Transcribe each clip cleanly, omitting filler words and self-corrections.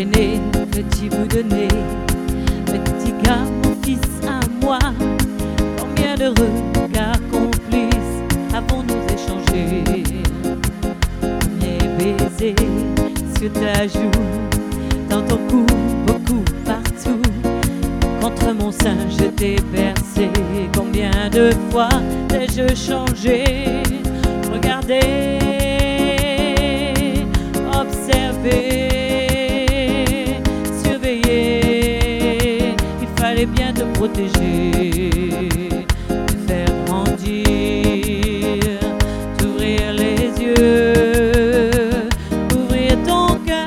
l'aîné, petit bout de nez, petit gars, mon fils à moi. Combien de regards complices avons-nous échangés? Mes baisers sur ta joue, dans ton cou, beaucoup partout. Contre mon sein, je t'ai bercé. Combien de fois t'ai-je changé? Regardez, observer, surveiller. Il fallait bien te protéger, te faire grandir, t'ouvrir les yeux, ouvrir ton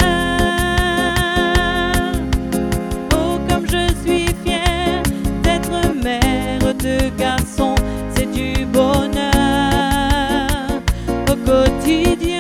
cœur. Oh, comme je suis fière d'être mère de garçon, c'est du bonheur au quotidien.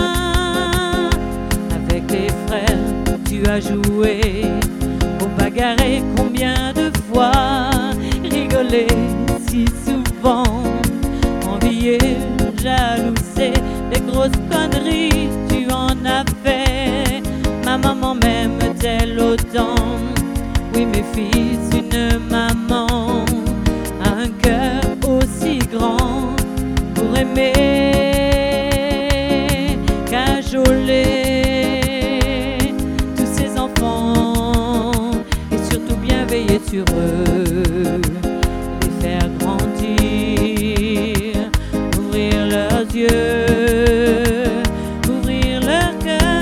Tu as joué au bagarré combien de fois, rigolé si souvent, envié, jalousé, des grosses conneries tu en as fait. Ma maman m'aime-t-elle autant? Oui, mes fils, une maman a un cœur aussi grand pour aimer, cajoler veiller sur eux, les faire grandir, ouvrir leurs yeux, ouvrir leur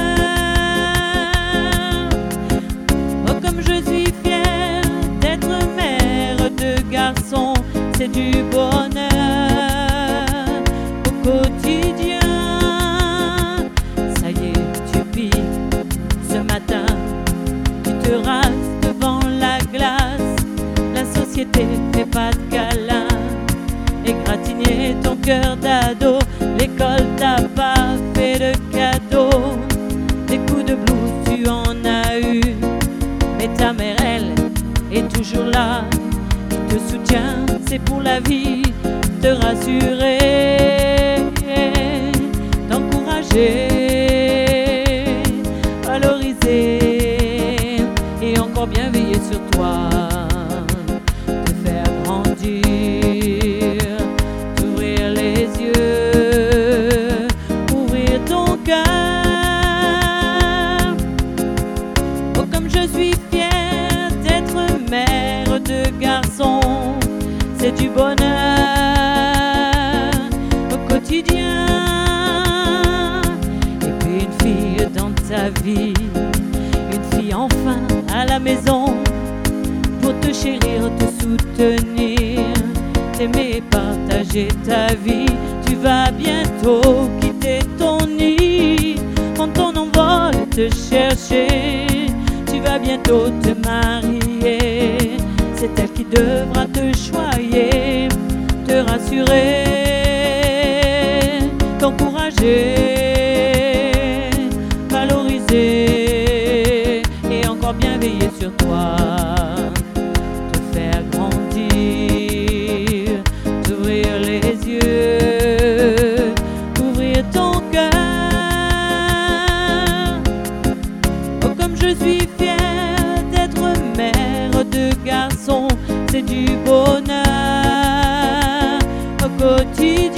cœur. Oh, comme je suis fière d'être mère de garçon, c'est du bonheur au quotidien. Ça y est, tu piques ce matin, tu te rases devant la glace, la société fait pas de câlin, égratigner ton cœur d'ado, l'école t'a pas fait de cadeau, des coups de blues tu en as eu, mais ta mère elle est toujours là, qui te soutient, c'est pour la vie, te rassurer, t'encourager, valoriser, et encore bien veiller sur toi, te faire grandir, t'ouvrir les yeux, ouvrir ton cœur. Oh, comme je suis fière d'être mère de garçon, c'est du bonheur au quotidien. Et puis une fille dans ta vie, une fille enfin à la maison, pour te chérir, te soutenir, t'aimer, partager ta vie. Tu vas bientôt quitter ton nid, prendre ton envol, te chercher. Tu vas bientôt te marier, c'est elle qui devra te choyer, te rassurer, t'encourager, valoriser, bien veiller sur toi, te faire grandir, t'ouvrir les yeux, ouvrir ton cœur. Oh, comme je suis fière d'être mère de garçon, c'est du bonheur au quotidien.